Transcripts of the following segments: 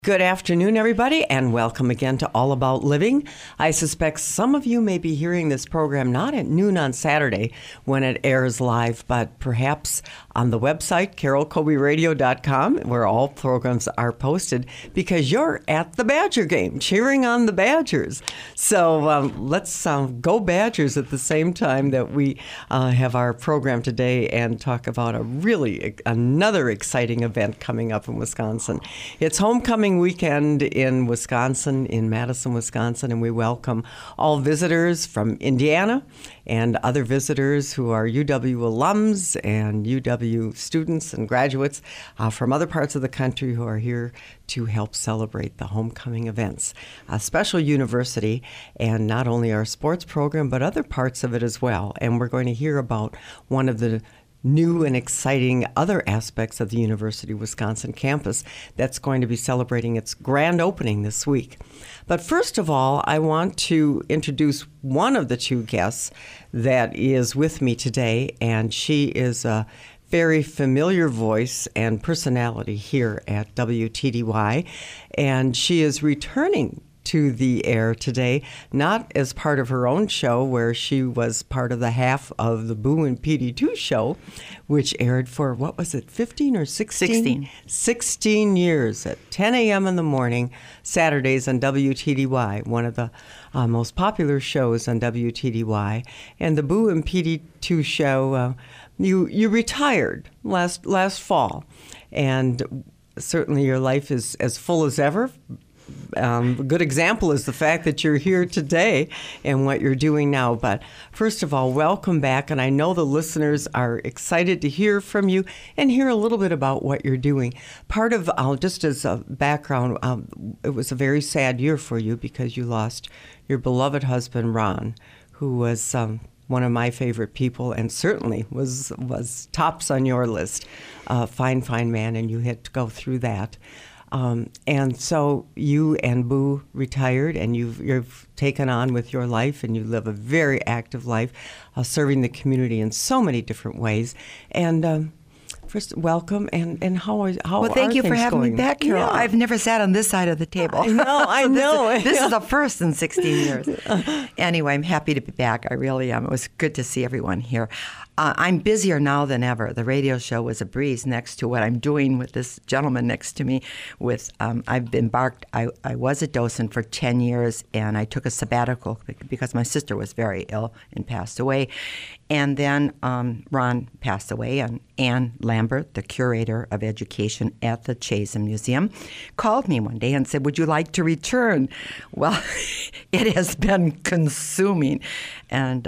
Good afternoon, everybody, and welcome again to All About Living. I suspect some of you may be hearing this program not at noon on Saturday when it airs live, but perhaps on the website, carolcobeyradio.com, where all programs are posted, because you're at the Badger game, cheering on the Badgers. So let's go Badgers at the same time that we have our program today and talk about another exciting event coming up in Wisconsin. It's homecoming weekend in Wisconsin, in Madison, Wisconsin, and we welcome all visitors from Indiana and other visitors who are UW alums and UW students and graduates from other parts of the country who are here to help celebrate the homecoming events. A special university, and not only our sports program, but other parts of it as well. And we're going to hear about one of the new and exciting other aspects of the University of Wisconsin campus that's going to be celebrating its grand opening this week. But first of all, I want to introduce one of the two guests that is with me today, and she is a very familiar voice and personality here at WTDY, and she is returning to the air today, not as part of her own show, where she was part of the half of the Boo and PD2 show, which aired for, 15 or 16? 16 years at 10 a.m. in the morning, Saturdays on WTDY, one of the most popular shows on WTDY. And the Boo and PD2 show, you retired last fall, and certainly your life is as full as ever. A good example is the fact that you're here today and what you're doing now. But first of all, welcome back. And I know the listeners are excited to hear from you and hear a little bit about what you're doing. Part of, just as a background, it was a very sad year for you because you lost your beloved husband, Ron, who was one of my favorite people and certainly was tops on your list. Fine man, and you had to go through that. And so you and Boo retired, and you've taken on with your life, and you live a very active life, serving the community in so many different ways. And first, welcome, and how well, thank you for having me back, Carol. Yeah. I've never sat on this side of the table. I know. This is the first in 16 years. Anyway, I'm happy to be back. I really am. It was good to see everyone here. I'm busier now than ever. The radio show was a breeze next to what I'm doing with this gentleman next to me. I've embarked. I was a docent for 10 years, and I took a sabbatical because my sister was very ill and passed away. And then Ron passed away, and Ann Lambert, the curator of education at the Chazen Museum, called me one day and said, "Would you like to return?" Well, it has been consuming, and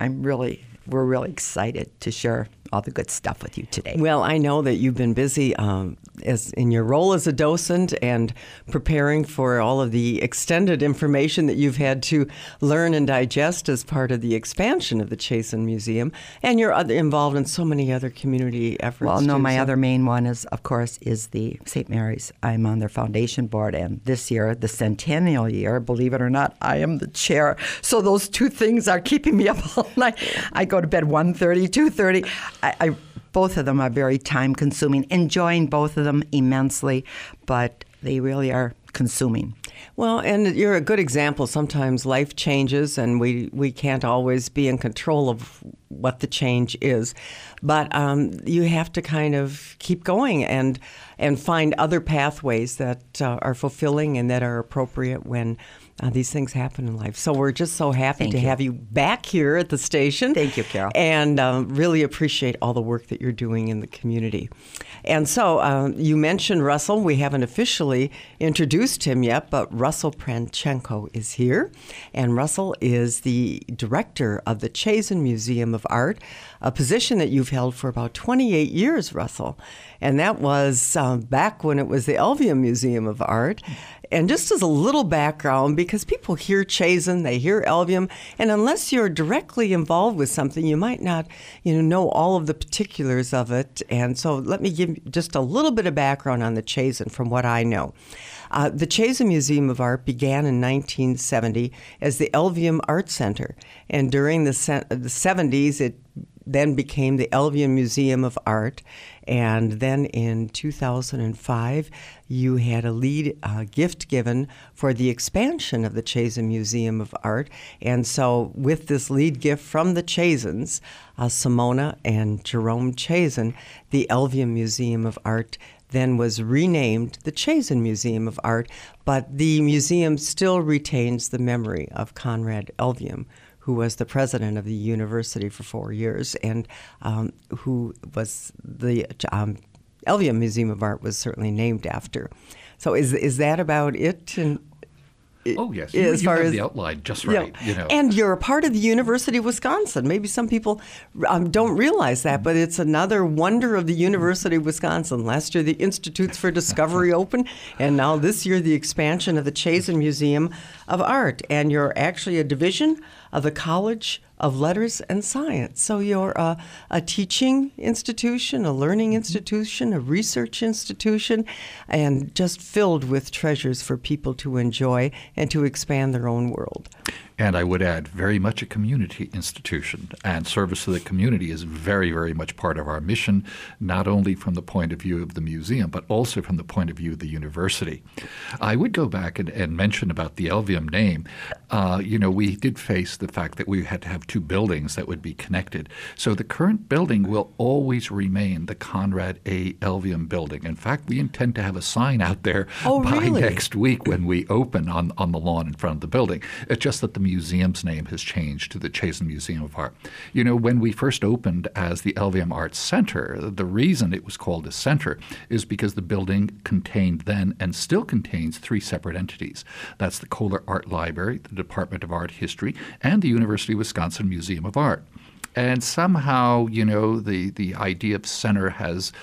we're really excited to share all the good stuff with you today. Well, I know that you've been busy as in your role as a docent and preparing for all of the extended information that you've had to learn and digest as part of the expansion of the Chazen Museum, and you're involved in so many other community efforts. Well, no, my other main one is, of course, is the St. Mary's. I'm on their foundation board, and this year, the centennial year, believe it or not, I am the chair. So those two things are keeping me up all night. I go to bed 1:30, 2:30. Both of them are very time-consuming, enjoying both of them immensely, but they really are consuming. Well, and you're a good example. Sometimes life changes, and we can't always be in control of what the change is. But you have to kind of keep going and find other pathways that are fulfilling and that are appropriate when these things happen in life. So we're just so happy to have you back here at the station. Thank you, Carol. And really appreciate all the work that you're doing in the community. And so you mentioned Russell. We haven't officially introduced him yet, but Russell Pranchenko is here. And Russell is the director of the Chazen Museum of Art, a position that you've held for about 28 years, Russell. And that was back when it was the Elvium Museum of Art. And just as a little background, because people hear Chazen, they hear Elvium, and unless you're directly involved with something, you might not, know all of the particulars of it. And so let me give just a little bit of background on the Chazen from what I know. The Chazen Museum of Art began in 1970 as the Elvium Art Center, and during the 70s, it then became the Elvian Museum of Art. And then in 2005, you had a lead gift given for the expansion of the Chazen Museum of Art. And so with this lead gift from the Chazens, Simona and Jerome Chazen, the Elvian Museum of Art then was renamed the Chazen Museum of Art, but the museum still retains the memory of Conrad Elvium, who was the president of the university for 4 years, and who was the Elvium Museum of Art was certainly named after. So is that about it? Oh, yes. You have the outline just right. Yeah. And you're a part of the University of Wisconsin. Maybe some people don't realize that, but it's another wonder of the University of Wisconsin. Last year, the Institutes for Discovery opened, and now this year, the expansion of the Chazen Museum of Art. And you're actually a division of the College of Letters and Science. So you're a teaching institution, a learning institution, a research institution, and just filled with treasures for people to enjoy and to expand their own world. And I would add, very much a community institution, and service to the community is very, very much part of our mission, not only from the point of view of the museum, but also from the point of view of the university. I would go back and mention about the Elvium name. We did face the fact that we had to have two buildings that would be connected. So the current building will always remain the Conrad A. Elvium building. In fact, we intend to have a sign out there by next week when we open on the lawn in front of the building. It's just that the museum's name has changed to the Chazen Museum of Art. When we first opened as the Elvium Arts Center, the reason it was called a center is because the building contained then and still contains three separate entities. That's the Kohler Art Library, the Department of Art History, and the University of Wisconsin Museum of Art. And somehow, the idea of center has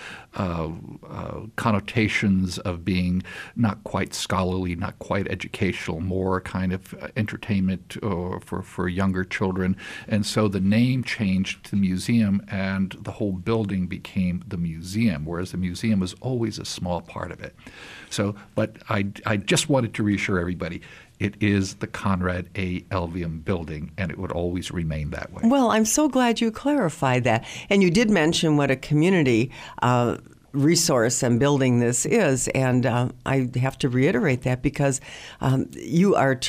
connotations of being not quite scholarly, not quite educational, more kind of entertainment for younger children. And so the name changed to the museum, and the whole building became the museum, whereas the museum was always a small part of it. So, but I just wanted to reassure everybody, it is the Conrad A. Elvium building, and it would always remain that way. Well, I'm so glad you clarified that. And you did mention what a community resource and building this is, and I have to reiterate that because you are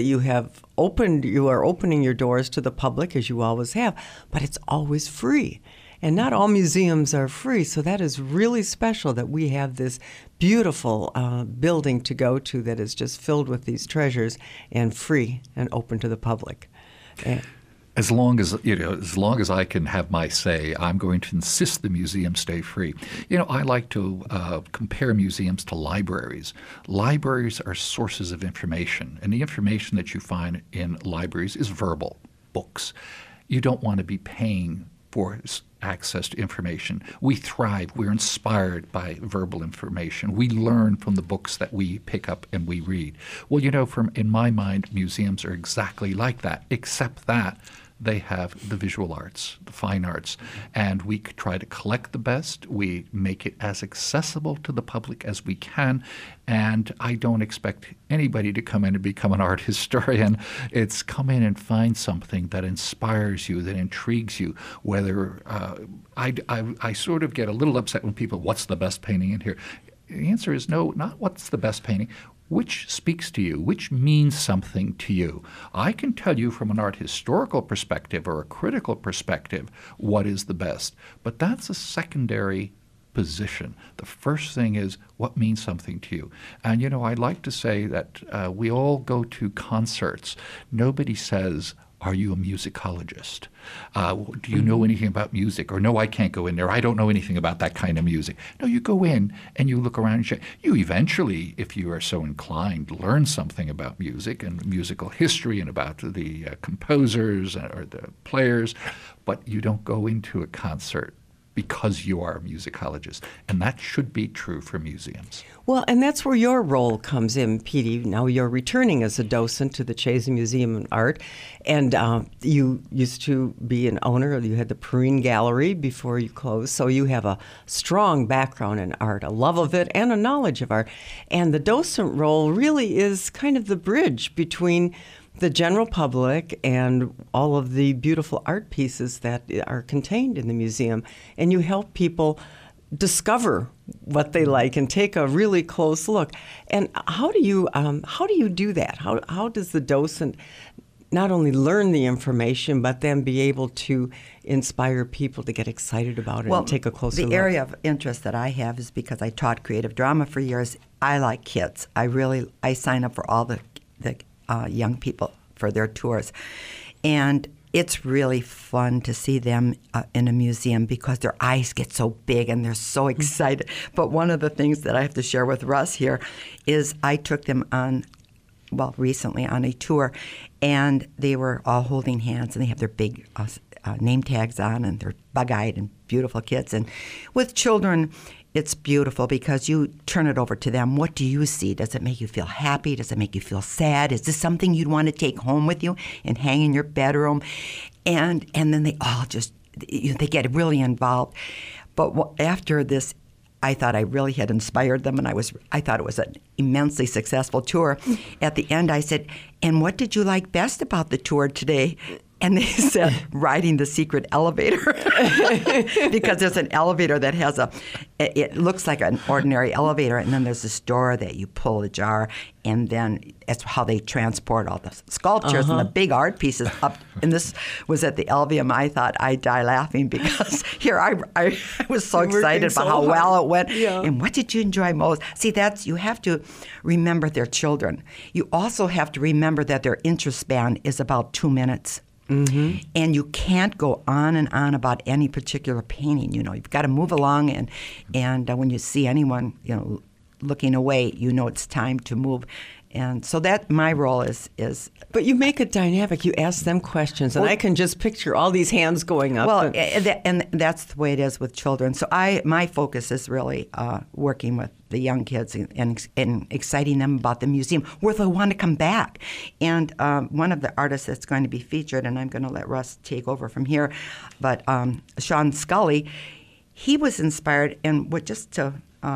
opening your doors to the public, as you always have, but it's always free. And not all museums are free, so that is really special that we have this beautiful building to go to that is just filled with these treasures and free and open to the public. As long as I can have my say, I'm going to insist the museum stay free. I like to compare museums to libraries. Libraries are sources of information, and the information that you find in libraries is verbal, books. You don't want to be paying for access to information. We thrive. We're inspired by verbal information. We learn from the books that we pick up and we read. Well, in my mind, museums are exactly like that, except that they have the visual arts, the fine arts, and we try to collect the best. We make it as accessible to the public as we can, and I don't expect anybody to come in and become an art historian. It's come in and find something that inspires you, that intrigues you, whether I sort of get a little upset when people, what's the best painting in here? The answer is no, not what's the best painting. Which speaks to you? Which means something to you? I can tell you from an art historical perspective or a critical perspective what is the best, but that's a secondary position. The first thing is what means something to you. And, I like to say that we all go to concerts. Nobody says, are you a musicologist? Do you know anything about music? Or no, I can't go in there. I don't know anything about that kind of music. No, you go in and you look around and you eventually, if you are so inclined, learn something about music and musical history and about the composers or the players, but you don't go into a concert because you are a musicologist. And that should be true for museums. Well, and that's where your role comes in, Petey. Now you're returning as a docent to the Chazen Museum of Art, and you used to be an owner. You had the Perrine Gallery before you closed, so you have a strong background in art, a love of it, and a knowledge of art. And the docent role really is kind of the bridge between the general public and all of the beautiful art pieces that are contained in the museum, and you help people discover what they like and take a really close look. And how do you do that? How does the docent not only learn the information, but then be able to inspire people to get excited about it and take a closer look? The area of interest that I have is because I taught creative drama for years. I like kids. I sign up for all the young people for their tours. And it's really fun to see them in a museum because their eyes get so big and they're so excited. But one of the things that I have to share with Russ here is I took them recently on a tour, and they were all holding hands, and they have their big name tags on, and they're bug-eyed and beautiful kids. And with children, it's beautiful because you turn it over to them. What do you see? Does it make you feel happy? Does it make you feel sad? Is this something you'd want to take home with you and hang in your bedroom? And then they all they get really involved. But after this, I thought I really had inspired them, and I thought it was an immensely successful tour. At the end, I said, "And what did you like best about the tour today?" And they said, riding the secret elevator. Because there's an elevator that has it looks like an ordinary elevator, and then there's this door that you pull the jar, and then it's how they transport all the sculptures and the big art pieces up. And this was at the Elvium. I thought I'd die laughing because here I was so excited about how well it went. Yeah. And what did you enjoy most? See, you have to remember their children. You also have to remember that their interest span is about 2 minutes. Mm-hmm. And you can't go on and on about any particular painting. You've got to move along, and when you see anyone, looking away, it's time to move. And so that my role is. But you make it dynamic. You ask them questions, and I can just picture all these hands going up. Well, and that's the way it is with children. So my focus is really working with the young kids and exciting them about the museum, where they want to come back. And one of the artists that's going to be featured, and I'm going to let Russ take over from here, but Sean Scully, he was inspired, and just to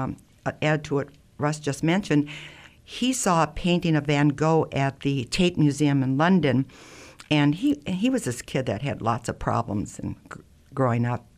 add to what Russ just mentioned, he saw a painting of Van Gogh at the Tate Museum in London, and he was this kid that had lots of problems and growing up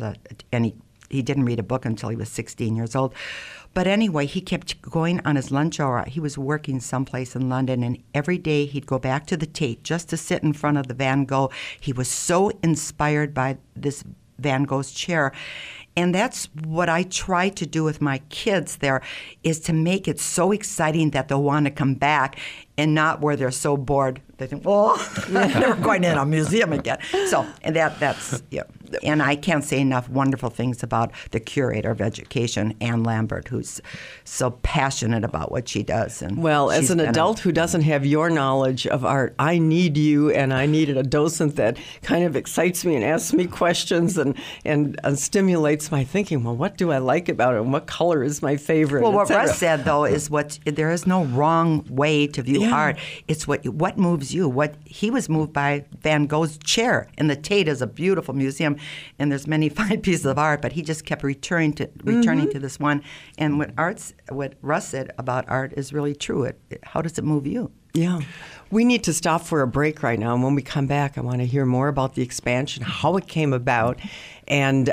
and he didn't read a book until he was 16 years old. But anyway, he kept going on his lunch hour. He was working someplace in London, and every day he'd go back to the Tate just to sit in front of the Van Gogh. He was so inspired by this Van Gogh's chair. And that's what I try to do with my kids there, is to make it so exciting that they'll want to come back, and not where they're so bored they think, "Oh, never going in a museum again." So, and that's yeah. And I can't say enough wonderful things about the curator of education, Ann Lambert, who's so passionate about what she does. And well, as an adult who doesn't have your knowledge of art, I need you, and I needed a docent that kind of excites me and asks me questions and stimulates my thinking. Well, what do I like about it, and what color is my favorite? Well, what Russ said, though, is there is no wrong way to view art. It's what moves you. What he was moved by Van Gogh's chair, and the Tate is a beautiful museum, and there's many fine pieces of art, but he just kept returning to this one. And what Russ said about art is really true. How does it move you? Yeah. We need to stop for a break right now, and when we come back, I want to hear more about the expansion, how it came about, and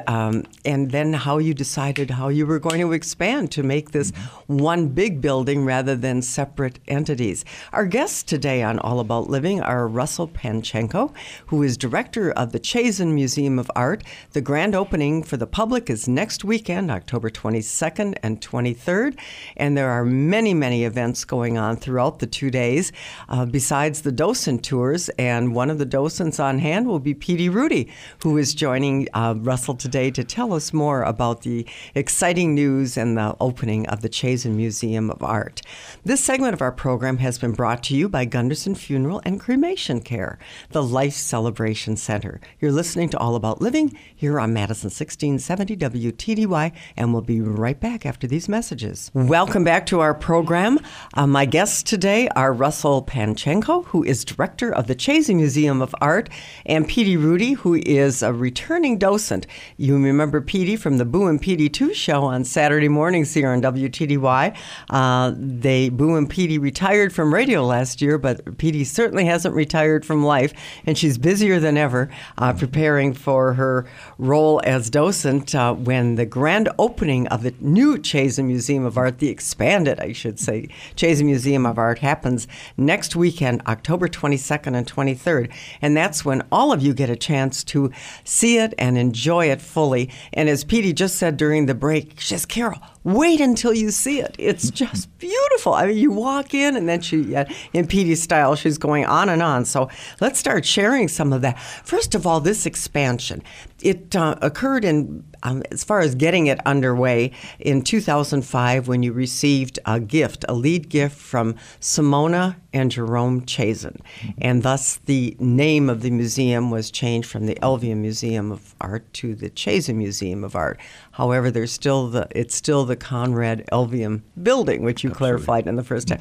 then how you decided how you were going to expand to make this one big building rather than separate entities. Our guests today on All About Living are Russell Panchenko, who is director of the Chazen Museum of Art. The grand opening for the public is next weekend, October 22nd and 23rd, and there are many, many events going on throughout the 2 days. Besides the docent tours, and one of the docents on hand will be Petey Rudy, who is joining Russell today to tell us more about the exciting news and the opening of the Chazen Museum of Art. This segment of our program has been brought to you by Gunderson Funeral and Cremation Care, the Life Celebration Center. You're listening to All About Living here on Madison 1670 WTDY, and we'll be right back after these messages. Welcome back to our program. My guests today are Russell Russell Panchenko, who is director of the Chazy Museum of Art, and Petey Rudy, who is a returning docent. You remember Petey from the Boo and Petey 2 show on Saturday mornings here on WTDY. Boo and Petey retired from radio last year, but Petey certainly hasn't retired from life, and she's busier than ever preparing for her role as docent when the grand opening of the new Chazy Museum of Art, the expanded, I should say, Chazy Museum of Art, happens next weekend, October 22nd and 23rd. And that's when all of you get a chance to see it and enjoy it fully. And as Petey just said during the break, she says, Carol, wait until you see it. It's just beautiful. I mean, you walk in and then in Petey's style, she's going on and on. So let's start sharing some of that. First of all, this expansion, it occurred in, as far as getting it underway, in 2005 when you received a lead gift from Simona and Jerome Chazen. And thus the name of the museum was changed from the Elvium Museum of Art to the Chazy Museum of Art. However, it's still the Conrad Elvium building, which you clarified in the first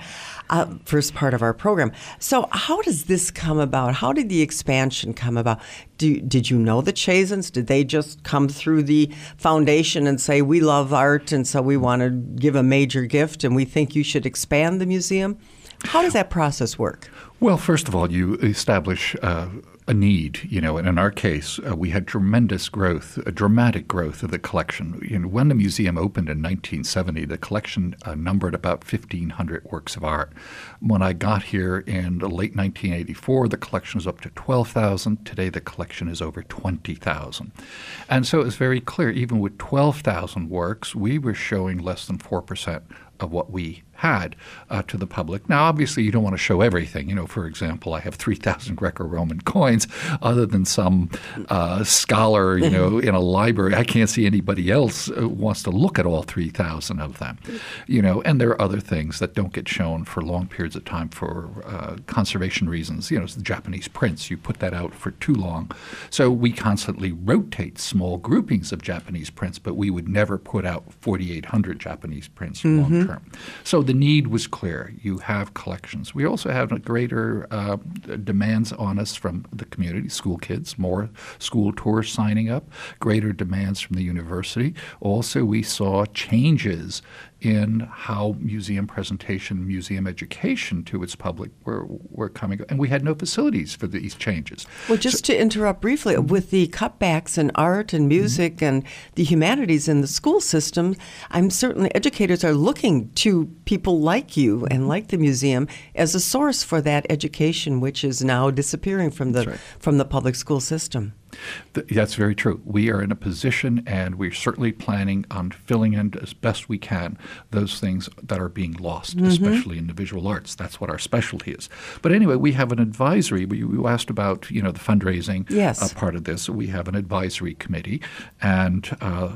part of our program. So how does this come about? How did the expansion come about? Did you know the Chazens? Did they just come through the foundation and say, we love art, and so we want to give a major gift, and we think you should expand the museum? How does that process work? Well, first of all, you establish a need, and in our case, we had tremendous growth, a dramatic growth of the collection. When the museum opened in 1970, the collection numbered about 1,500 works of art. When I got here in late 1984, the collection was up to 12,000. Today, the collection is over 20,000. And so it was very clear, even with 12,000 works, we were showing less than 4% of what we had to the public. Now, obviously, you don't want to show everything. For example, I have 3,000 Greco-Roman coins. Other than some scholar, in a library, I can't see anybody else wants to look at all 3,000 of them. And there are other things that don't get shown for long periods of time for conservation reasons. It's the Japanese prints. You put that out for too long. So we constantly rotate small groupings of Japanese prints, but we would never put out 4,800 Japanese prints long term. So the need was clear. You have collections. We also have a greater demands on us from the community, school kids, more school tours signing up, greater demands from the university. Also, we saw changes in how museum presentation, museum education to its public were coming. And we had no facilities for these changes. Well, just to interrupt briefly, with the cutbacks in art and music and the humanities in the school system, I'm certainly educators are looking to people like you and like the museum as a source for that education, which is now disappearing from the public school system. That's very true. We are in a position, and we're certainly planning on filling in as best we can those things that are being lost, especially in the visual arts. That's what our specialty is. But anyway, we have an advisory. You asked about the fundraising part of this. We have an advisory committee, and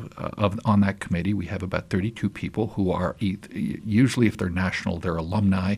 on that committee we have about 32 people who are usually, if they're national, they're alumni.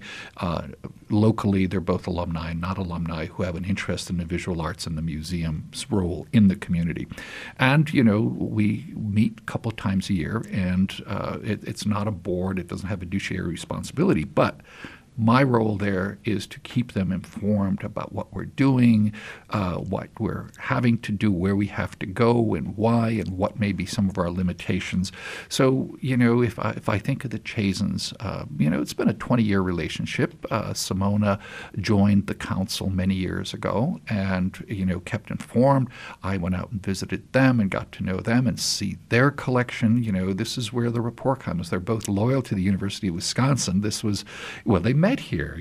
Locally, they're both alumni and not alumni who have an interest in the visual arts and the museum's role in the community. And, we meet a couple of times a year, and it's not a board. It doesn't have a fiduciary responsibility. But my role there is to keep them informed about what we're doing, what we're having to do, where we have to go, and why, and what may be some of our limitations. So, if I think of the Chazens, it's been a 20-year relationship. Simona joined the council many years ago and, kept informed. I went out and visited them and got to know them and see their collection. This is where the rapport comes. They're both loyal to the University of Wisconsin. They met here,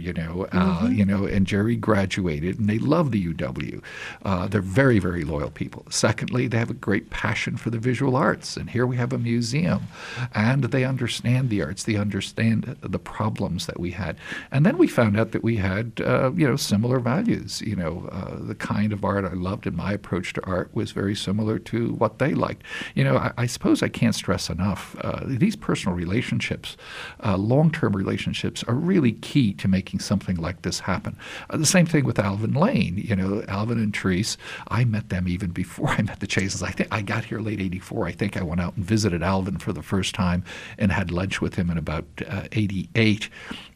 and Jerry graduated, and they love the UW. They're very, very loyal people. Secondly, they have a great passion for the visual arts, and here we have a museum, and they understand the arts. They understand the problems that we had. And then we found out that we had, similar values. The kind of art I loved and my approach to art was very similar to what they liked. I suppose I can't stress enough, these personal relationships, long-term relationships are really key to making something like this happen. The same thing with Alvin Lane. Alvin and Therese, I met them even before I met the Chazens. I think I got here late 84. I think I went out and visited Alvin for the first time and had lunch with him in about 88.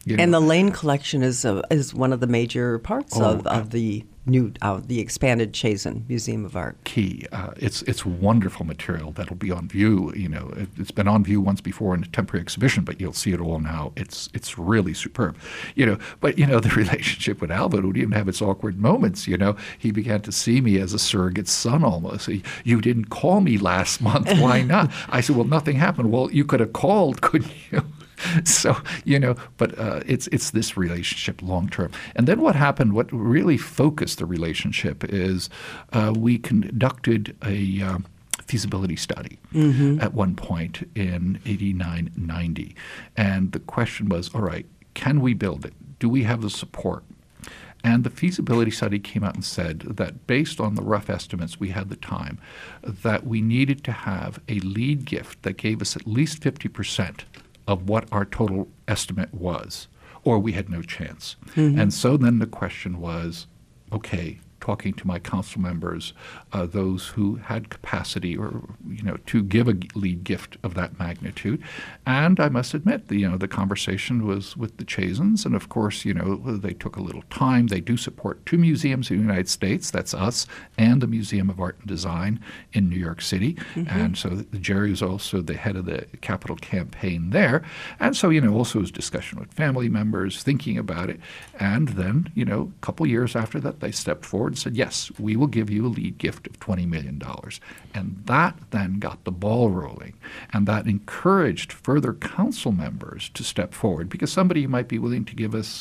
And the Lane collection is one of the major parts of the new the expanded Chazen Museum of Art. Key. It's wonderful material that'll be on view. It's been on view once before in a temporary exhibition, but you'll see it all now. It's really superb. But the relationship with Albert would even have its awkward moments. He began to see me as a surrogate son almost. You didn't call me last month. Why not? I said, well, nothing happened. Well, you could have called, couldn't you? So, but it's this relationship long term. And then what happened, what really focused the relationship is we conducted a feasibility study at one point in 89, 90. And the question was, all right, can we build it? Do we have the support? And the feasibility study came out and said that based on the rough estimates we had at the time, that we needed to have a lead gift that gave us at least 50% of what our total estimate was, or we had no chance. And so then the question was, okay, talking to my council members, those who had capacity or to give a lead gift of that magnitude, and I must admit, the conversation was with the Chazens, and of course, they took a little time. They do support two museums in the United States. That's us and the Museum of Art and Design in New York City, and so Jerry was also the head of the capital campaign there, and so also was discussion with family members, thinking about it, and then a couple years after that, they stepped forward and said, yes, we will give you a lead gift of $20 million. And that then got the ball rolling. And that encouraged further council members to step forward, because somebody might be willing to give us,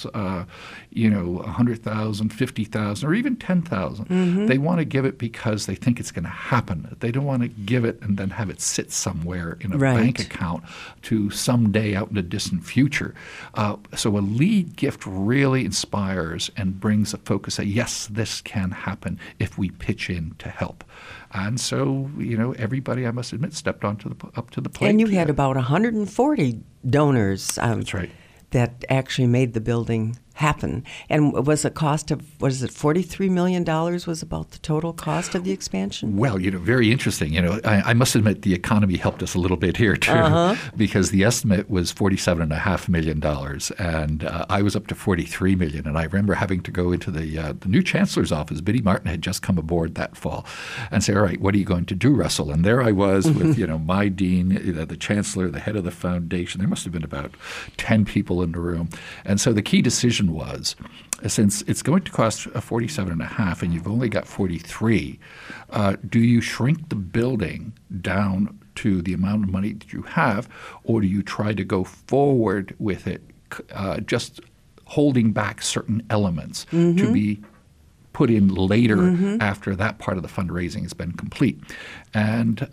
$100,000, $50,000, or even $10,000. They want to give it because they think it's going to happen. They don't want to give it and then have it sit somewhere in a bank account to someday out in the distant future. So a lead gift really inspires and brings a focus that, yes, this can happen if we pitch in to help. And so, everybody, I must admit, stepped up to the plate. And you had about 140 donors. That's right. That actually made the building happen. And was a cost of, $43 million was about the total cost of the expansion? Well, very interesting. I must admit the economy helped us a little bit here, too, because the estimate was $47.5 million, and I was up to $43 million. And I remember having to go into the new chancellor's office. Biddy Martin had just come aboard that fall, and say, all right, what are you going to do, Russell? And there I was with, my dean, the chancellor, the head of the foundation. There must have been about 10 people in the room. And so the key decision was, since it's going to cost $47.5 and you've only got 43, do you shrink the building down to the amount of money that you have, or do you try to go forward with it, just holding back certain elements to be put in later after that part of the fundraising has been complete? And,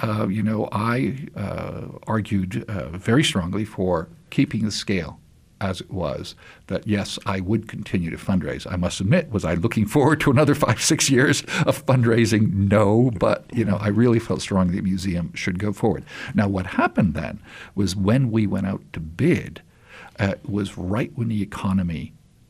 I argued very strongly for keeping the scale as it was, that yes, I would continue to fundraise. I must admit, was I looking forward to another 5-6 years of fundraising? No, but I really felt strongly the museum should go forward. Now, what happened then was when we went out to bid, was right when the economy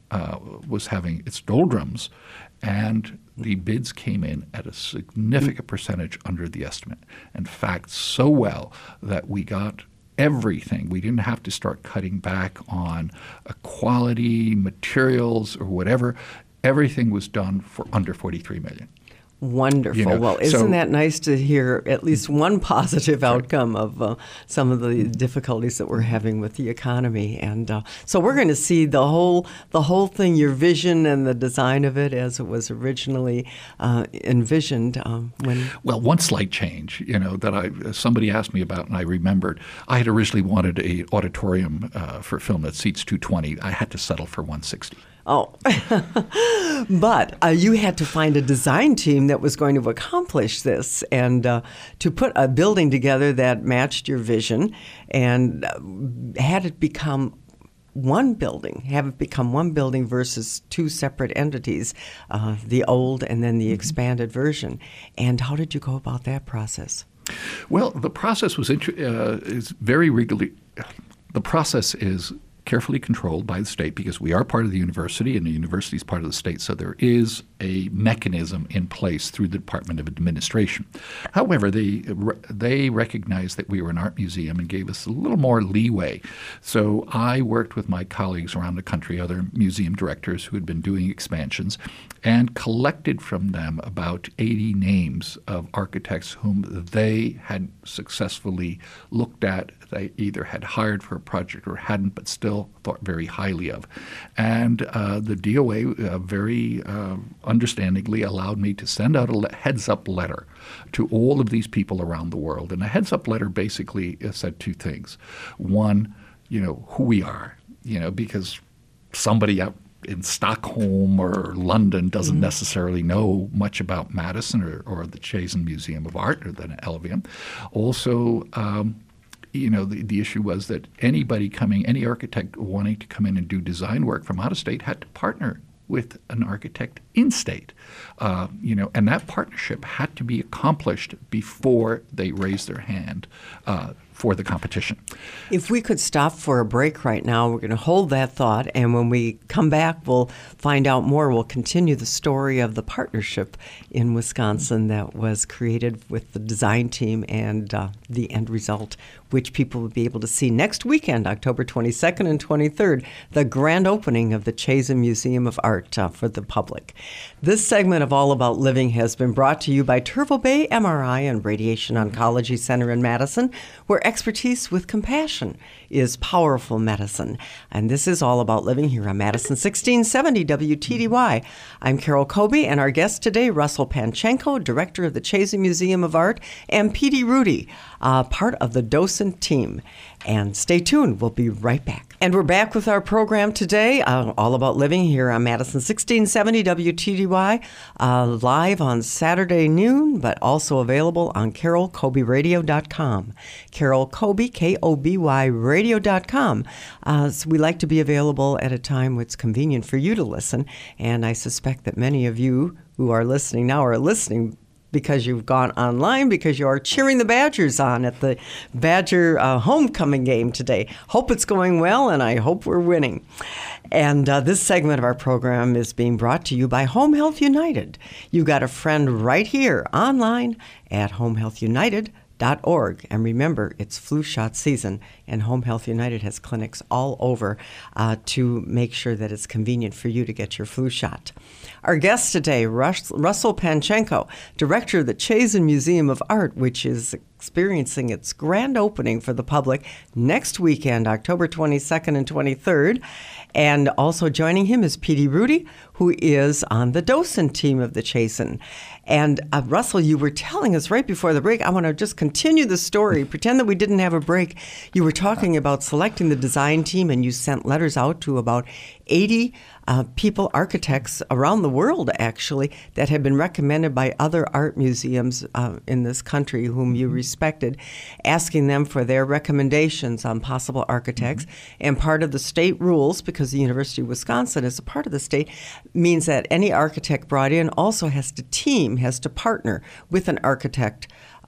was having its doldrums, and the bids came in at a significant percentage under the estimate. In fact, so well that we got everything. We didn't have to start cutting back on quality, materials, or whatever. Everything was done for under $43 million. Wonderful. Well, isn't that nice to hear at least one positive outcome of some of the difficulties that we're having with the economy? And so we're going to see the whole thing, your vision and the design of it as it was originally envisioned. Well, one slight change, that somebody asked me about, and I remembered. I had originally wanted an auditorium for film that seats 220. I had to settle for 160. Oh, but you had to find a design team that was going to accomplish this and to put a building together that matched your vision and had it become one building, versus two separate entities, the old and then the expanded version. And how did you go about that process? Well, the process was is very regularly. The process is carefully controlled by the state because we are part of the university and the university is part of the state. So there is a mechanism in place through the Department of Administration. However, they recognized that we were an art museum and gave us a little more leeway. So I worked with my colleagues around the country, other museum directors who had been doing expansions, and collected from them about 80 names of architects whom they had successfully looked at. They either had hired for a project or hadn't, but still thought very highly of. And the DOA very understandingly allowed me to send out a heads-up letter to all of these people around the world. And a heads-up letter basically said two things. One, who we are, because somebody out in Stockholm or London doesn't necessarily know much about Madison or the Chazen Museum of Art or the Elvium. Also, the issue was that any architect wanting to come in and do design work from out of state had to partner with an architect in state, and that partnership had to be accomplished before they raised their hand for the competition. If we could stop for a break right now, we're going to hold that thought, and when we come back, we'll find out more. We'll continue the story of the partnership in Wisconsin that was created with the design team and the end result, which people will be able to see next weekend, October 22nd and 23rd, the grand opening of the Chazen Museum of Art for the public. This segment of All About Living has been brought to you by Turtle Bay MRI and Radiation Oncology Center in Madison, where expertise with compassion is powerful medicine. And this is All About Living here on Madison 1670 WTDY. I'm Carol Colby, and our guest today, Russell Panchenko, director of the Chazen Museum of Art, and Petey Rudy, part of the docent team. And stay tuned. We'll be right back. And we're back with our program today, All About Living here on Madison 1670 WTDY, live on Saturday noon, but also available on CarolColbyRadio.com. Carol Colby, K-O-B-Y, radio.com. So we like to be available at a time when it's convenient for you to listen. And I suspect that many of you who are listening now are listening because you've gone online, because you are cheering the Badgers on at the Badger homecoming game today. Hope it's going well, and I hope we're winning. And this segment of our program is being brought to you by Home Health United. You got a friend right here online at homehealthunited.org. And remember, it's flu shot season, and Home Health United has clinics all over to make sure that it's convenient for you to get your flu shot. Our guest today, Russell Panchenko, director of the Chazen Museum of Art, which is experiencing its grand opening for the public next weekend, October 22nd and 23rd. And also joining him is Petey Rudy, who is on the docent team of the Chazen. And Russell, you were telling us right before the break, I want to just continue the story, pretend that we didn't have a break. You were talking about selecting the design team, and you sent letters out to about 80 people, architects around the world, actually, that had been recommended by other art museums in this country whom you respected, asking them for their recommendations on possible architects. And part of the state rules, because the University of Wisconsin is a part of the state, means that any architect brought in also has to partner with an architect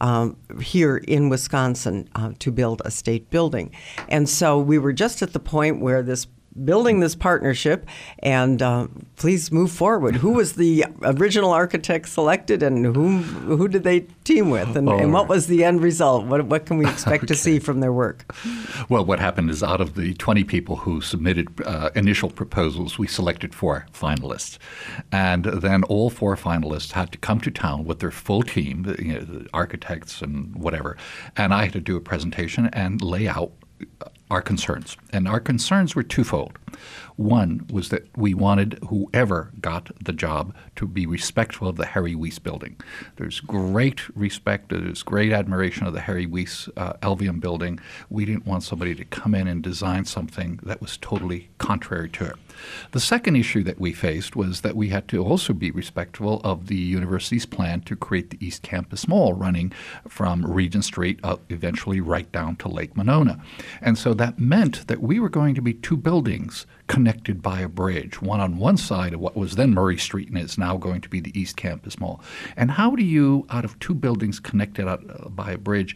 here in Wisconsin to build a state building. And so we were just at the point where building this partnership, and please move forward. Who was the original architect selected, and who did they team with, and what was the end result? What can we expect to see from their work? Well, what happened is out of the 20 people who submitted initial proposals, we selected 4 finalists. And then all 4 finalists had to come to town with their full team, the architects and whatever, and I had to do a presentation and lay out our concerns. And our concerns were twofold. One was that we wanted whoever got the job to be respectful of the Harry Weiss building. There's great respect, there's great admiration of the Harry Weiss Elvium building. We didn't want somebody to come in and design something that was totally contrary to it. The second issue that we faced was that we had to also be respectful of the university's plan to create the East Campus Mall, running from Regent Street eventually right down to Lake Monona. And so that meant that we were going to be 2 buildings connected by a bridge, one on one side of what was then Murray Street and is now going to be the East Campus Mall. And how do you, out of 2 buildings connected by a bridge,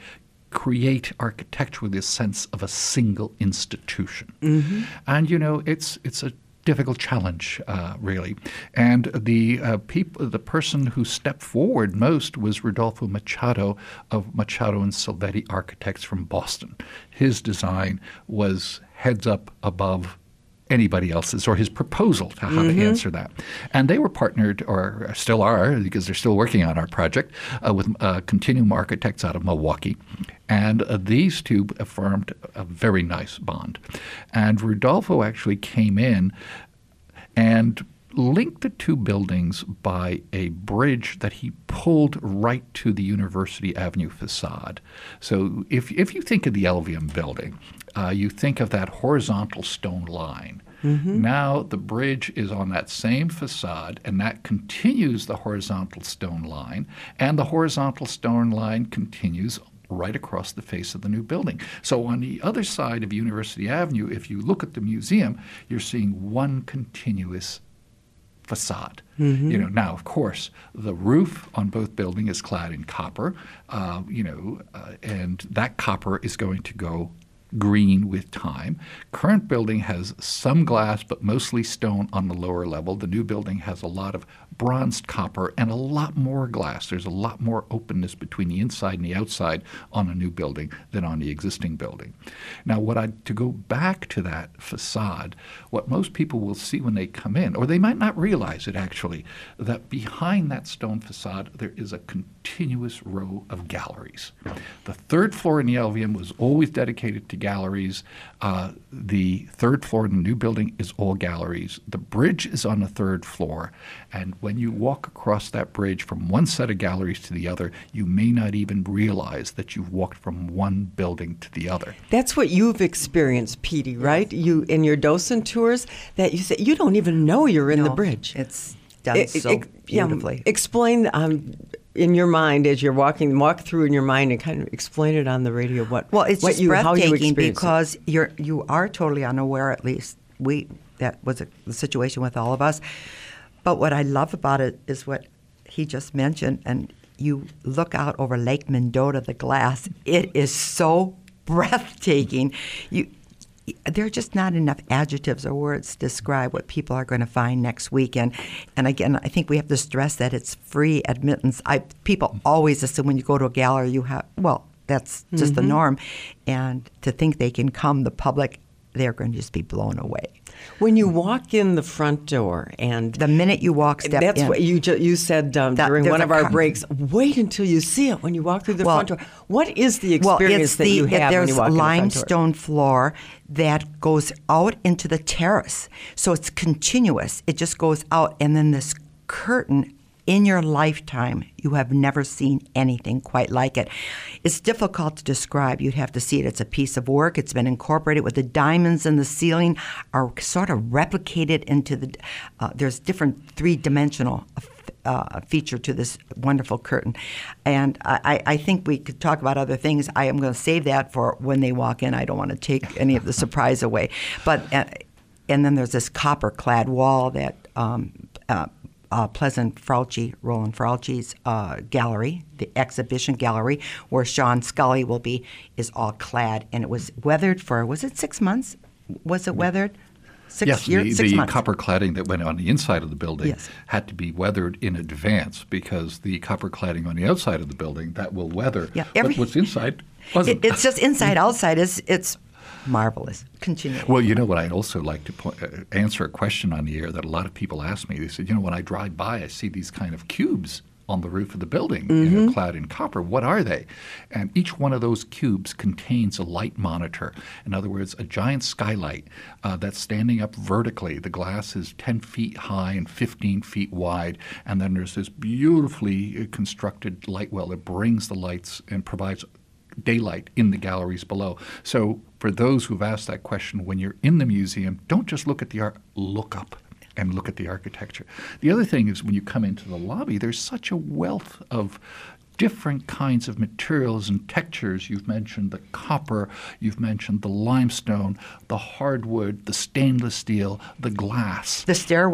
create architecturally this sense of a single institution. And, it's a difficult challenge, really. And the person who stepped forward most was Rodolfo Machado of Machado and Silvetti Architects from Boston. His design was heads up above anybody else's, or his proposal to how to answer that. And they were partnered, or still are, because they're still working on our project, with Continuum Architects out of Milwaukee. And these two formed a very nice bond. And Rodolfo actually came in and linked the two buildings by a bridge that he pulled right to the University Avenue facade. So if you think of the LVM building, you think of that horizontal stone line. Now the bridge is on that same facade, and that continues the horizontal stone line, and the horizontal stone line continues right across the face of the new building. So on the other side of University Avenue, if you look at the museum, you're seeing one continuous facade. Now, of course, the roof on both buildings is clad in copper, and that copper is going to go green with time. Current building has some glass, but mostly stone on the lower level. The new building has a lot of bronzed copper and a lot more glass. There's a lot more openness between the inside and the outside on a new building than on the existing building. Now, to go back to that facade, what most people will see when they come in, or they might not realize it actually, that behind that stone facade there is a continuous row of galleries. The third floor in the LVM was always dedicated to galleries. The third floor in the new building is all galleries. The bridge is on the third floor, and when you walk across that bridge from one set of galleries to the other, you may not even realize that you've walked from one building to the other. That's what you've experienced, Petey, right? You in your docent tours, that you say you don't even know you're in the bridge. It's done so beautifully. Explain in your mind as you're walk through in your mind and kind of explain it on the radio. It's just breathtaking because you are totally unaware. At least that was the situation with all of us. But what I love about it is what he just mentioned, and you look out over Lake Mendota, the glass. It is so breathtaking. There are just not enough adjectives or words to describe what people are going to find next weekend. And again, I think we have to stress that it's free admittance. People always assume when you go to a gallery, that's just the norm. And to think they can come, the public, they're going to just be blown away. When you walk in the front door, and the minute you step in, that's what you said during one of our breaks. Wait until you see it when you walk through the front door. What is the experience that you have when you walk in the front door? There's limestone floor that goes out into the terrace, so it's continuous. It just goes out, and then this curtain. In your lifetime, you have never seen anything quite like it. It's difficult to describe. You'd have to see it. It's a piece of work. It's been incorporated with the diamonds in the ceiling are sort of replicated into the. There's different three-dimensional feature to this wonderful curtain. And I think we could talk about other things. I am going to save that for when they walk in. I don't want to take any of the surprise away. But and then there's this copper-clad wall that Roland Frauchi's gallery, the exhibition gallery, where Sean Scully is all clad. And it was weathered for, was it 6 months? Was it weathered? 6 years? 6 months. The copper cladding that went on the inside of the building had to be weathered in advance, because the copper cladding on the outside of the building, that will weather. Yeah, but what's inside wasn't. It's just inside, outside. It's marvelous. Continue. Well, what I'd also like to answer a question on the air that a lot of people ask me. They said, when I drive by, I see these kind of cubes on the roof of the building, clad in copper. What are they? And each one of those cubes contains a light monitor. In other words, a giant skylight that's standing up vertically. The glass is 10 feet high and 15 feet wide. And then there's this beautifully constructed light well that brings the lights and provides daylight in the galleries below. So for those who've asked that question, when you're in the museum, don't just look at the art, look up and look at the architecture. The other thing is when you come into the lobby, there's such a wealth of different kinds of materials and textures. You've mentioned the copper, you've mentioned the limestone, the hardwood, the stainless steel, the glass. The stairway.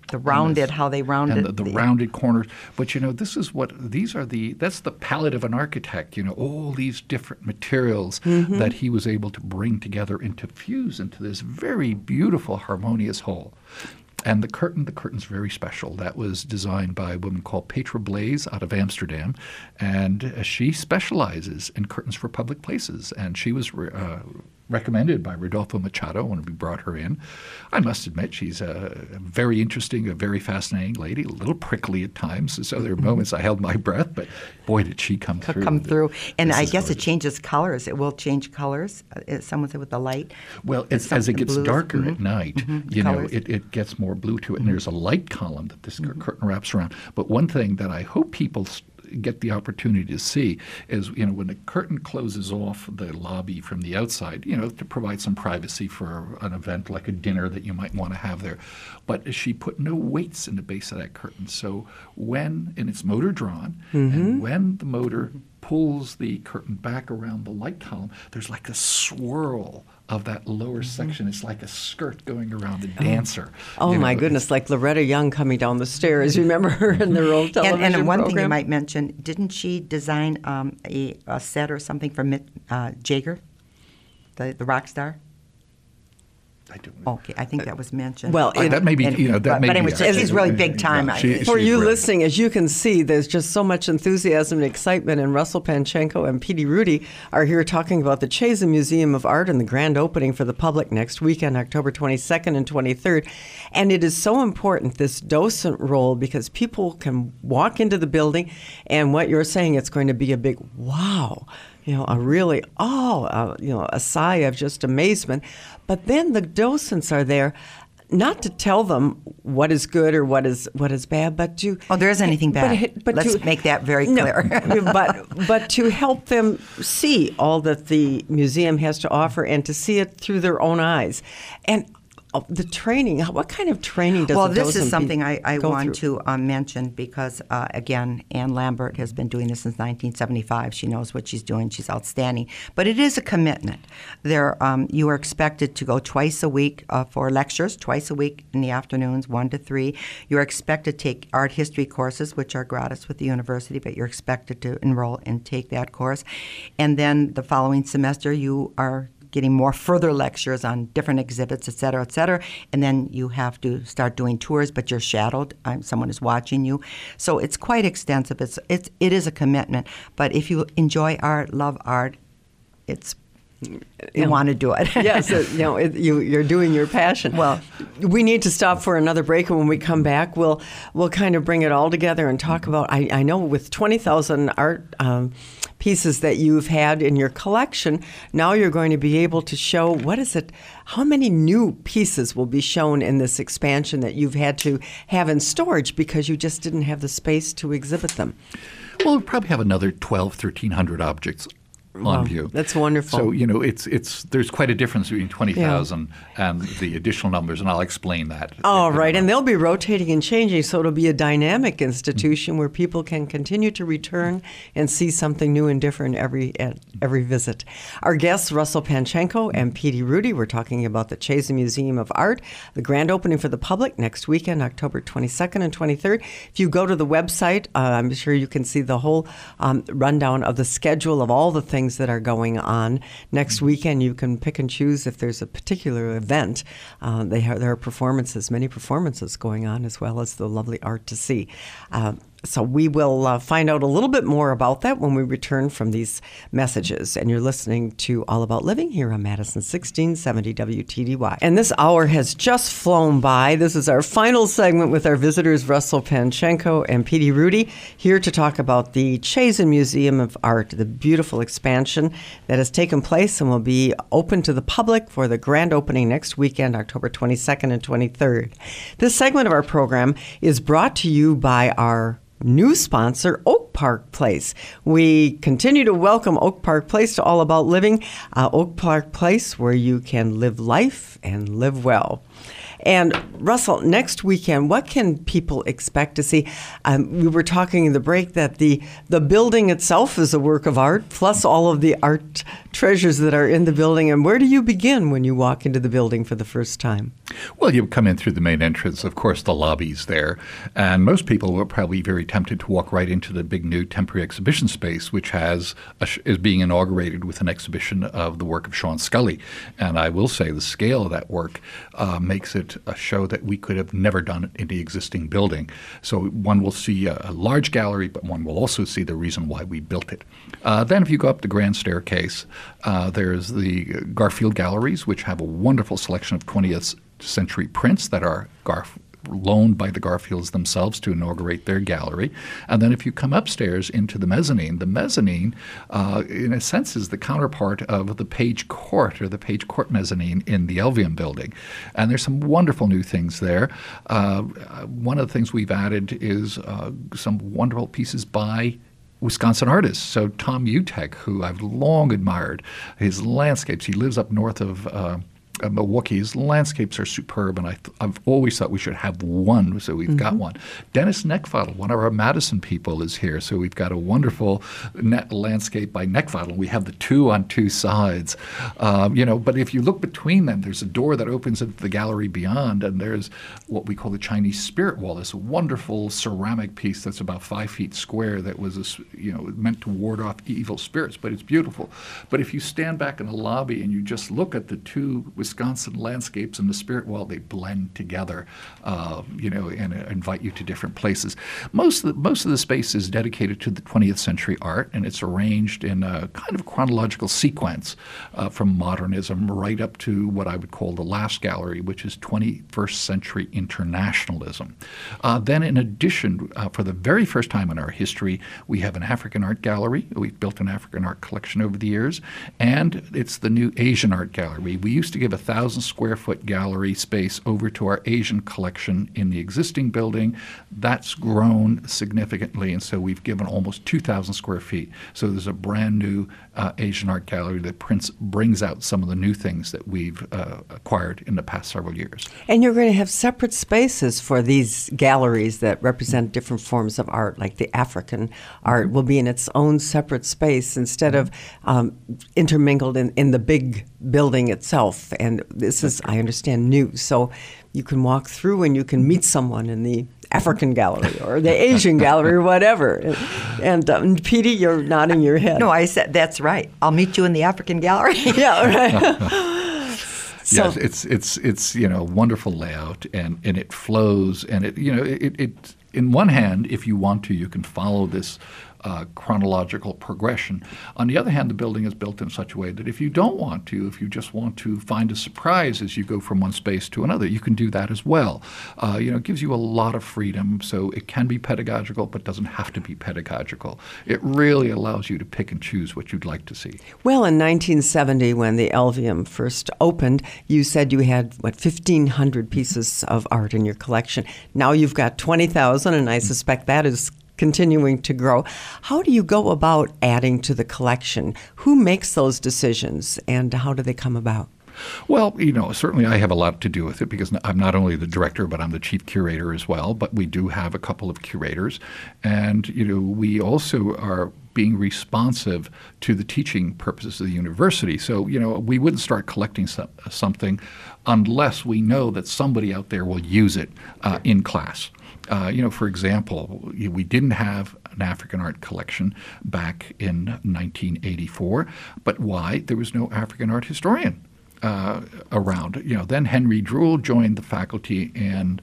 The rounded, how they rounded. And the rounded corners. But, that's the palette of an architect, all these different materials that he was able to bring together and to fuse into this very beautiful, harmonious whole. And the curtain's very special. That was designed by a woman called Petra Blaze out of Amsterdam, and she specializes in curtains for public places. And she was recommended by Rodolfo Machado when we brought her in. I must admit, she's a very interesting, a very fascinating lady, a little prickly at times. So there are moments I held my breath, but boy, did she come through. And I guess it changes colors. It will change colors, someone said, with the light. Well, as it gets darker at night, it gets more blue to it. And there's a light column that this curtain wraps around. But one thing that I hope people get the opportunity to see is, when the curtain closes off the lobby from the outside, to provide some privacy for an event like a dinner that you might want to have there. But she put no weights in the base of that curtain. So and it's motor drawn, and when the motor pulls the curtain back around the light column, there's like a swirl of that lower section. It's like a skirt going around a dancer. Oh, my goodness, like Loretta Young coming down the stairs. You remember her in their old television and one program? Thing you might mention, didn't she design a set or something for Mick Jagger, the rock star? I don't know. Okay, I think that was mentioned. Well, that may be, but anyway, she's really big time. For you listening, as you can see, there's just so much enthusiasm and excitement, and Russell Panchenko and Petey Rudy are here talking about the Chazen Museum of Art and the grand opening for the public next weekend, October 22nd and 23rd. And it is so important, this docent role, because people can walk into the building, and what you're saying, it's going to be a big wow. A sigh of just amazement. But then the docents are there, not to tell them what is good or what is bad, but to... Oh, there isn't anything bad. But let's make that very clear. No, but to help them see all that the museum has to offer and to see it through their own eyes. And the training, what kind of training does a docent this is something I want through? To mention because, again, Ann Lambert has been doing this since 1975. She knows what she's doing. She's outstanding. But it is a commitment. You are expected to go twice a week for lectures, twice a week in the afternoons, 1 to 3. You're expected to take art history courses, which are gratis with the university, but you're expected to enroll and take that course. And then the following semester, you are getting more further lectures on different exhibits, et cetera, and then you have to start doing tours, but you're shadowed. Someone is watching you. So it's quite extensive. It is a commitment. But if you enjoy art, love art, you want to do it. Yes, you're doing your passion. Well, we need to stop for another break, and when we come back, we'll kind of bring it all together and talk about. I know with 20,000 art pieces that you've had in your collection, now you're going to be able to show how many new pieces will be shown in this expansion that you've had to have in storage because you just didn't have the space to exhibit them. Well, we'll probably have another 1,300 objects on view. That's wonderful. So, there's quite a difference between 20,000 and the additional numbers, and I'll explain that. Oh, right. And they'll be rotating and changing, so it'll be a dynamic institution where people can continue to return and see something new and different at every visit. Our guests, Russell Panchenko and Petey Rudy, we're talking about the Chazen Museum of Art, the grand opening for the public next weekend, October 22nd and 23rd. If you go to the website, I'm sure you can see the whole rundown of the schedule of all the things that are going on. Next weekend, you can pick and choose if there's a particular event. There are many performances going on, as well as the lovely art to see. So we will find out a little bit more about that when we return from these messages. And you're listening to All About Living here on Madison 1670 WTDY. And this hour has just flown by. This is our final segment with our visitors, Russell Panchenko and Petey Rudy, here to talk about the Chazen Museum of Art, the beautiful expansion that has taken place and will be open to the public for the grand opening next weekend, October 22nd and 23rd. This segment of our program is brought to you by our new sponsor, Oak Park Place. We continue to welcome Oak Park Place to All About Living. Oak Park Place, where you can live life and live well. And Russell, next weekend, what can people expect to see? We were talking in the break that the building itself is a work of art, plus all of the art treasures that are in the building. And where do you begin when you walk into the building for the first time? Well, you come in through the main entrance. Of course, the lobby's there. And most people were probably very tempted to walk right into the big new temporary exhibition space, which is being inaugurated with an exhibition of the work of Sean Scully. And I will say the scale of that work makes it a show that we could have never done in the existing building. So one will see a large gallery, but one will also see the reason why we built it. Then if you go up the grand staircase, there's the Garfield Galleries, which have a wonderful selection of 20th century prints that are loaned by the Garfields themselves to inaugurate their gallery. And then if you come upstairs into the mezzanine in a sense is the counterpart of the Page Court or the Page Court mezzanine in the Elvium building. And there's some wonderful new things there. One of the things we've added is some wonderful pieces by Wisconsin artists. So Tom Utek, who I've long admired, his landscapes, he lives up north of Milwaukee's landscapes are superb, and I've always thought we should have one, so we've got one. Dennis Neckfadel, one of our Madison people, is here, so we've got a wonderful landscape by Neckfadel. We have the two on two sides, but if you look between them, there's a door that opens into the gallery beyond, and there's what we call the Chinese Spirit Wall, this wonderful ceramic piece that's about 5 feet square that was meant to ward off evil spirits, but it's beautiful. But if you stand back in the lobby and you just look at the two Wisconsin landscapes and the Spirit Wall, they blend together, and invite you to different places. Most of the space is dedicated to the 20th century art, and it's arranged in a kind of chronological sequence from modernism right up to what I would call the last gallery, which is 21st century internationalism. Then in addition, for the very first time in our history, we have an African art gallery. We've built an African art collection over the years, and it's the new Asian art gallery. We used to give 1,000 square foot gallery space over to our Asian collection in the existing building. That's grown significantly, and so we've given almost 2,000 square feet. So there's a brand new Asian art gallery that brings out some of the new things that we've acquired in the past several years. And you're going to have separate spaces for these galleries that represent different forms of art, like the African art will be in its own separate space instead of intermingled in the big building itself. And this is, I understand, new. So you can walk through and you can meet someone in the African gallery or the Asian gallery or whatever. And Petey, you're nodding your head. No, I said, that's right. I'll meet you in the African gallery. Yeah, right. So, yes, it's wonderful layout, and it flows, and it in one hand, if you want to, you can follow this chronological progression. On the other hand, the building is built in such a way that if you don't want to, if you just want to find a surprise as you go from one space to another, you can do that as well. It gives you a lot of freedom, so it can be pedagogical, but doesn't have to be pedagogical. It really allows you to pick and choose what you'd like to see. Well, in 1970, when the Elvium first opened, you said you had, 1,500 pieces of art in your collection. Now you've got 20,000, and I suspect that is continuing to grow. How do you go about adding to the collection? Who makes those decisions, and how do they come about? Well, certainly I have a lot to do with it because I'm not only the director, but I'm the chief curator as well. But we do have a couple of curators. And, we also are being responsive to the teaching purposes of the university. So, we wouldn't start collecting something unless we know that somebody out there will use it in class. For example, we didn't have an African art collection back in 1984, but why? There was no African art historian around. Then Henry Druhl joined the faculty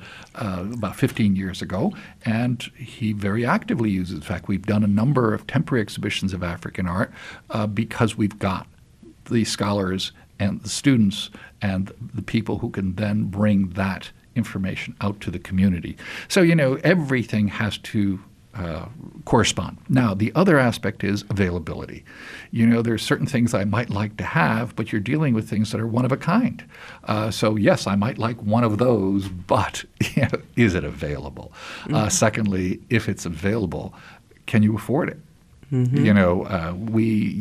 about 15 years ago, and he very actively uses. In fact, we've done a number of temporary exhibitions of African art because we've got the scholars and the students and the people who can then bring that information out to the community. So, everything has to correspond. Now, the other aspect is availability. There's certain things I might like to have, but you're dealing with things that are one of a kind. So, yes, I might like one of those, but is it available? Mm-hmm. Secondly, if it's available, can you afford it? Mm-hmm.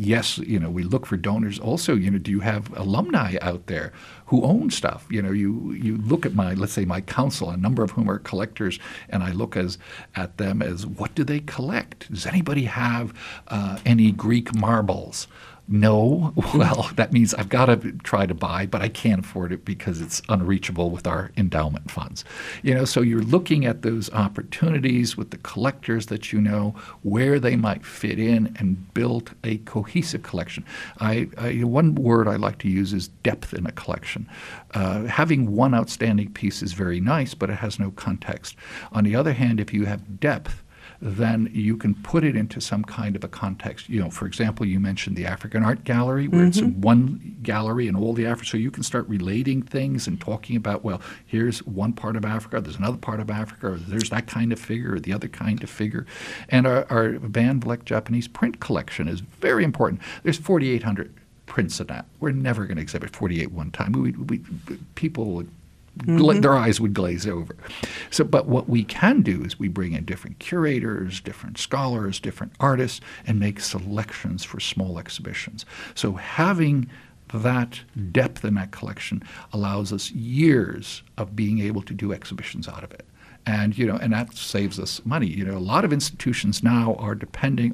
We look for donors. Also, do you have alumni out there who own stuff? You look at let's say my council, a number of whom are collectors, and I look at them as what do they collect? Does anybody have any Greek marbles? No. Well, that means I've got to try to buy, but I can't afford it because it's unreachable with our endowment funds. So you're looking at those opportunities with the collectors that you know, where they might fit in and build a cohesive collection. One word I like to use is depth in a collection. Having one outstanding piece is very nice, but it has no context. On the other hand, if you have depth, then you can put it into some kind of a context. For example, you mentioned the African Art Gallery, where it's in one gallery and all the Africa. So you can start relating things and talking about, well, here's one part of Africa, there's another part of Africa, or there's that kind of figure or the other kind of figure. And our Van Vleck Japanese print collection is very important. There's 4,800 prints in that. We're never going to exhibit 48 one time. People would their eyes would glaze over. But what we can do is we bring in different curators, different scholars, different artists, and make selections for small exhibitions. So having that depth in that collection allows us years of being able to do exhibitions out of it. And and that saves us money. A lot of institutions now are depending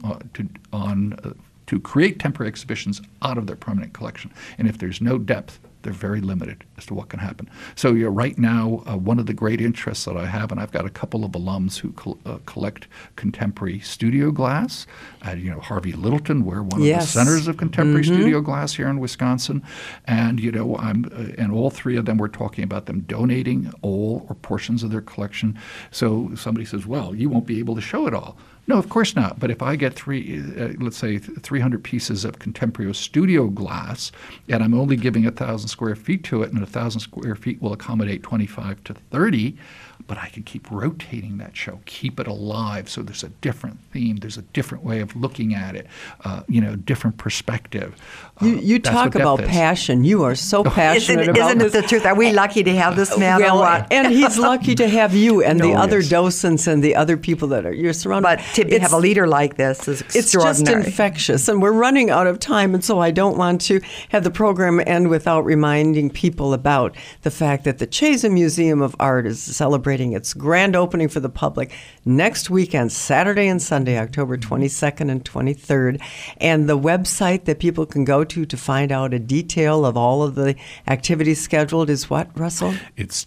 to create temporary exhibitions out of their permanent collection. And if there's no depth, they're very limited as to what can happen. So right now, one of the great interests that I have, and I've got a couple of alums who collect contemporary studio glass. Harvey Littleton, we're one of the centers of contemporary studio glass here in Wisconsin. And, and all three of them, we're talking about them donating all or portions of their collection. So somebody says, well, you won't be able to show it all. No, of course not. But if I get let's say 300 pieces of contemporary studio glass, and I'm only giving 1,000 square feet to it, and 1,000 square feet will accommodate 25 to 30, but I can keep rotating that show, keep it alive. So there's a different theme, there's a different way of looking at it, different perspective. You talk about passion. You are so passionate about Isn't it this. the truth? Are we lucky to have this man or what? And he's lucky to have you and the other docents and the other people that you're surrounded. But to have a leader like this is extraordinary. It's just infectious, and we're running out of time, and so I don't want to have the program end without reminding people about the fact that the Chazen Museum of Art is celebrating its grand opening for the public next weekend, Saturday and Sunday, October 22nd and 23rd. And the website that people can go to find out a detail of all of the activities scheduled is what, Russell? It's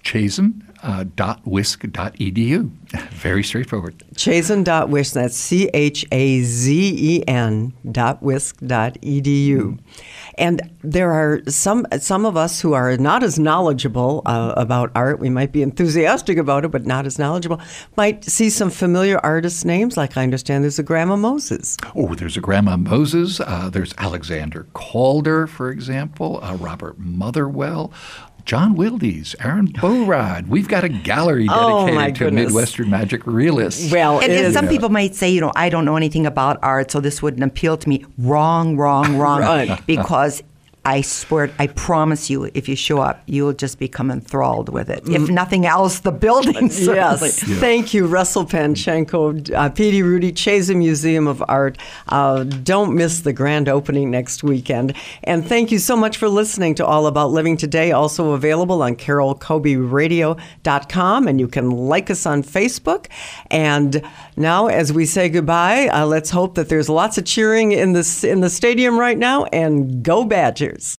chazen.wisc.edu. Very straightforward. Chazen.wisc, that's CHAZEN.wisc.edu. And there are some of us who are not as knowledgeable about art. We might be enthusiastic about it, but not as knowledgeable. Might see some familiar artist names, like I understand there's a Grandma Moses. Oh, there's a Grandma Moses. There's Alexander Calder, for example, Robert Motherwell. John Wildes, Aaron Borod. We've got a gallery dedicated to Midwestern magic realists. Well, and some people might say, I don't know anything about art, so this wouldn't appeal to me. Wrong. Right. Because I swear, I promise you, if you show up, you'll just become enthralled with it. If nothing else, the building. Yes. Thank you, Russell Panchenko, Petey Rudy, Chazen Museum of Art. Don't miss the grand opening next weekend. And thank you so much for listening to All About Living today, also available on carolcobeyradio.com, and you can like us on Facebook. And now, as we say goodbye, let's hope that there's lots of cheering in the stadium right now, and go Badgers.